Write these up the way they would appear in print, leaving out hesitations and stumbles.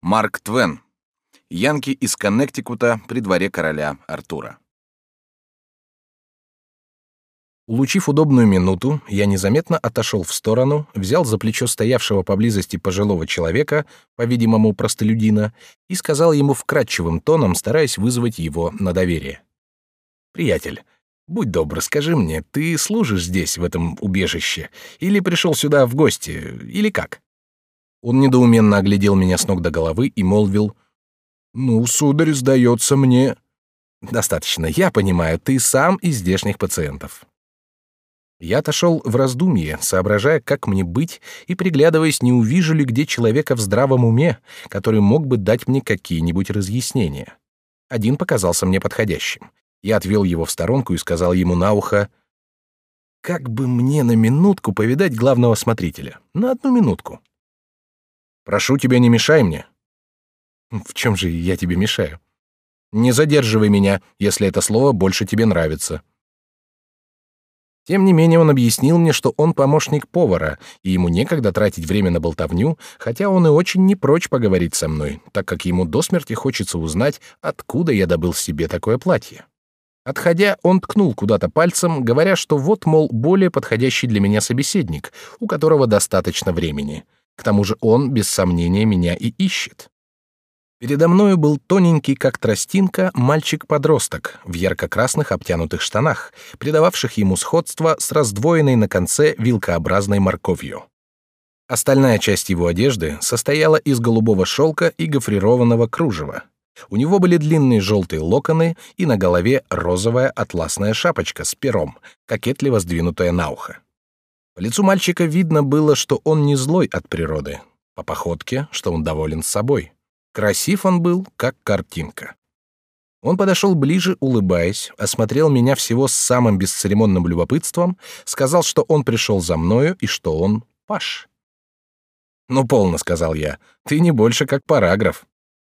Марк Твен. Янки из Коннектикута при дворе короля Артура. Улучив удобную минуту, я незаметно отошел в сторону, взял за плечо стоявшего поблизости пожилого человека, по-видимому, простолюдина, и сказал ему вкрадчивым тоном, стараясь вызвать его на доверие. «Приятель, будь добр, скажи мне, ты служишь здесь, в этом убежище, или пришел сюда в гости, или как?» Он недоуменно оглядел меня с ног до головы и молвил: «Ну, сударь, сдается мне...» «Достаточно, я понимаю, ты сам из здешних пациентов». Я отошел в раздумье, соображая, как мне быть, и приглядываясь, не увижу ли где человека в здравом уме, который мог бы дать мне какие-нибудь разъяснения. Один показался мне подходящим. Я отвел его в сторонку и сказал ему на ухо: «Как бы мне на минутку повидать главного смотрителя? На одну минутку». «Прошу тебя, не мешай мне». «В чем же я тебе мешаю?» «Не задерживай меня, если это слово больше тебе нравится». Тем не менее он объяснил мне, что он помощник повара, и ему некогда тратить время на болтовню, хотя он и очень не прочь поговорить со мной, так как ему до смерти хочется узнать, откуда я добыл себе такое платье. Отходя, он ткнул куда-то пальцем, говоря, что вот, мол, более подходящий для меня собеседник, у которого достаточно времени. К тому же он, без сомнения, меня и ищет. Передо мною был тоненький, как тростинка, мальчик-подросток в ярко-красных обтянутых штанах, придававших ему сходство с раздвоенной на конце вилкообразной морковью. Остальная часть его одежды состояла из голубого шелка и гофрированного кружева. У него были длинные желтые локоны и на голове розовая атласная шапочка с пером, кокетливо сдвинутая на ухо. По лицу мальчика видно было, что он не злой от природы, по походке, что он доволен собой. Красив он был, как картинка. Он подошел ближе, улыбаясь, осмотрел меня всего с самым бесцеремонным любопытством, сказал, что он пришел за мною и что он паж. «Ну, полно», — сказал я, — «ты не больше как параграф».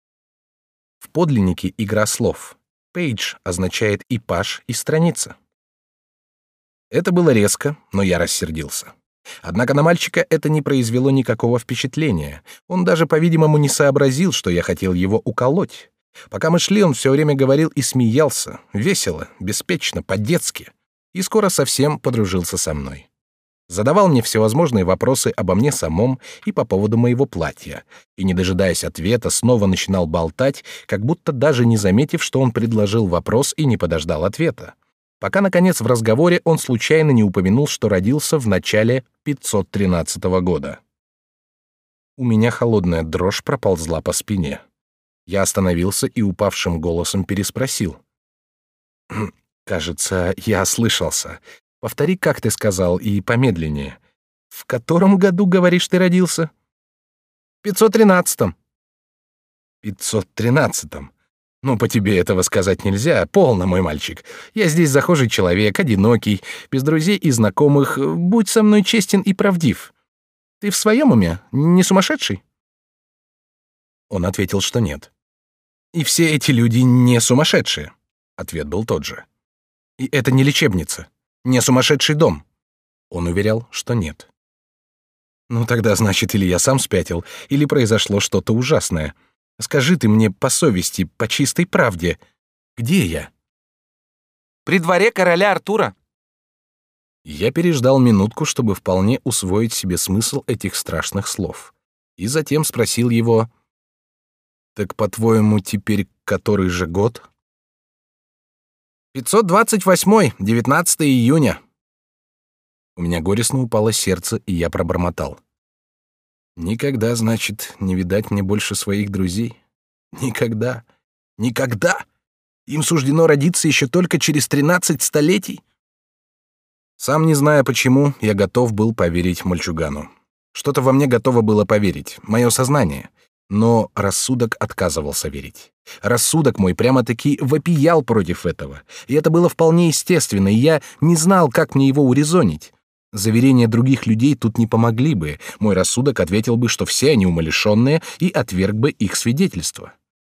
В подлиннике игра слов. «Пейдж» означает и паж, и страница. Это было резко, но я рассердился. Однако на мальчика это не произвело никакого впечатления. Он даже, по-видимому, не сообразил, что я хотел его уколоть. Пока мы шли, он все время говорил и смеялся, весело, беспечно, по-детски, и скоро совсем подружился со мной. Задавал мне всевозможные вопросы обо мне самом и по поводу моего платья, и, не дожидаясь ответа, снова начинал болтать, как будто даже не заметив, что он предложил вопрос и не подождал ответа. Пока, наконец, в разговоре он случайно не упомянул, что родился в начале 513 года. У меня холодная дрожь проползла по спине. Я остановился и упавшим голосом переспросил: «Кажется, я ослышался. Повтори, как ты сказал, и помедленнее. В котором году, говоришь, ты родился?» «В 513-м». «513-м. Ну, по тебе этого сказать нельзя, полно, мой мальчик. Я здесь захожий человек, одинокий, без друзей и знакомых. Будь со мной честен и правдив. Ты в своем уме? Не сумасшедший?» Он ответил, что нет. «И все эти люди не сумасшедшие». Ответ был тот же. «И это не лечебница, не сумасшедший дом». Он уверял, что нет. «Ну тогда, значит, или я сам спятил, или произошло что-то ужасное. Скажи ты мне по совести, по чистой правде, где я?» «При дворе короля Артура». Я переждал минутку, чтобы вполне усвоить себе смысл этих страшных слов, и затем спросил его: «Так, по-твоему, теперь который же год?» «528, 19 июня». У меня горестно упало сердце, и я пробормотал: «Никогда, значит, не видать мне больше своих друзей? Никогда, никогда! Им суждено родиться еще только через 13 столетий?» Сам не зная почему, я готов был поверить мальчугану. Что-то во мне готово было поверить, мое сознание. Но рассудок отказывался верить. Рассудок мой прямо-таки вопиял против этого. И это было вполне естественно, и я не знал, как мне его урезонить. Заверения других людей тут не помогли бы. Мой рассудок ответил бы, что все они умалишенные, и отверг бы их свидетельство.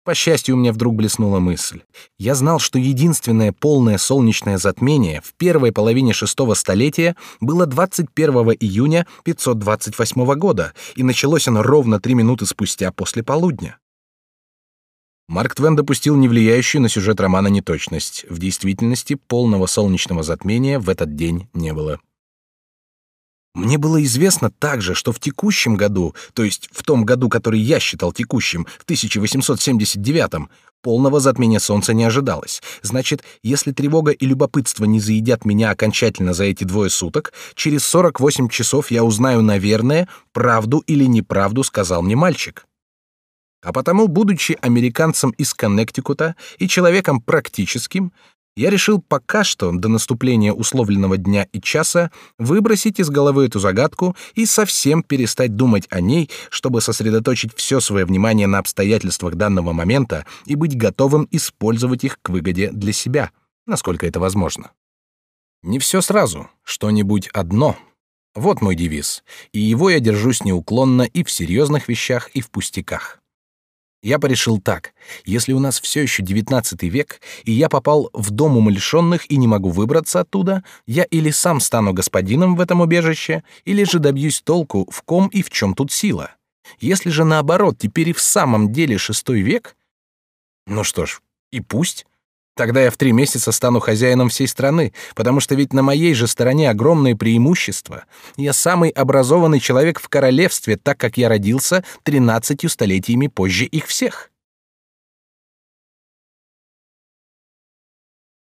По счастью, у меня вдруг блеснула мысль. Я знал, что единственное полное солнечное затмение в первой половине шестого столетия было 21 июня 528 года, и началось оно ровно 3 минуты спустя после полудня. Марк Твен допустил невлияющую на сюжет романа неточность. В действительности полного солнечного затмения в этот день не было. Мне было известно также, что в текущем году, то есть в том году, который я считал текущим, в 1879, полного затмения Солнца не ожидалось. Значит, если тревога и любопытство не заедят меня окончательно за эти 2 суток, через 48 часов я узнаю, наверное, правду или неправду сказал мне мальчик. А потому, будучи американцем из Коннектикута и человеком практическим, я решил пока что, до наступления условленного дня и часа, выбросить из головы эту загадку и совсем перестать думать о ней, чтобы сосредоточить все свое внимание на обстоятельствах данного момента и быть готовым использовать их к выгоде для себя, насколько это возможно. Не все сразу, что-нибудь одно. Вот мой девиз, и его я держусь неуклонно и в серьезных вещах, и в пустяках. Я порешил так: если у нас все еще 19 век, и я попал в дом умалишенных и не могу выбраться оттуда, я или сам стану господином в этом убежище, или же добьюсь толку, в ком и в чем тут сила. Если же наоборот, теперь и в самом деле 6 век, ну что ж, и пусть. Тогда я в 3 месяца стану хозяином всей страны, потому что ведь на моей же стороне огромные преимущества. Я самый образованный человек в королевстве, так как я родился 13 столетиями позже их всех.